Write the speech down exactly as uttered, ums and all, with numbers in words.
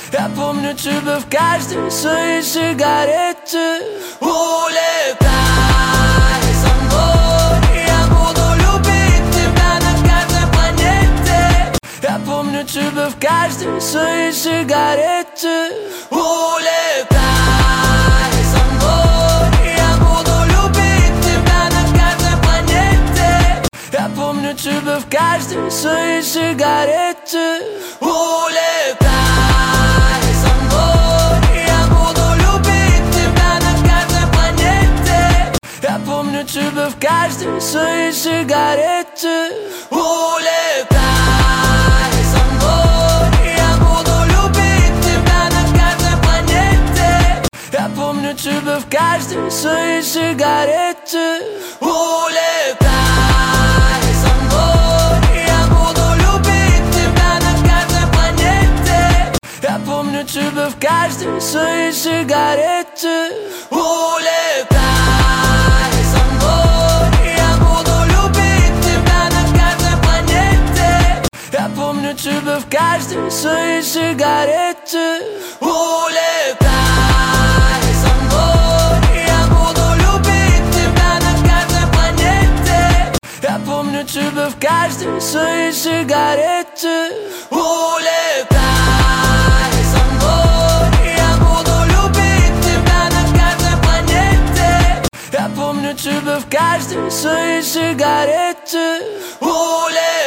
Я помню тебя в каждой своей сигарете. Улетай со мной, я буду любить тебя на каждой планете. Я помню тебя в каждой своей сигарете. Улетай со мной, я буду любить тебя на каждой планете. Я помню тебя в каждой своей сигарете. Улетай со мной, я буду любить тебя на каждой планете. Я помню тебя в каждой своей сигарете. Улетай со мной, я буду любить тебя на каждой планете. Я помню тебя в каждой своей сигарете. Улетай со мной, я буду любить тебя на каждой планете. Я помню тебя в каждой своей сигарете. Улетай со мной, я буду любить тебя на каждой планете. Я помню тебя в каждой своей сигарете. Улетай со мной, я буду любить тебя на каждой планете. Я помню тебя в каждой своей сигарете. Улетай со мной, я буду любить тебя на каждой планете. Я помню тебя в каждой своей сигарете. Улетай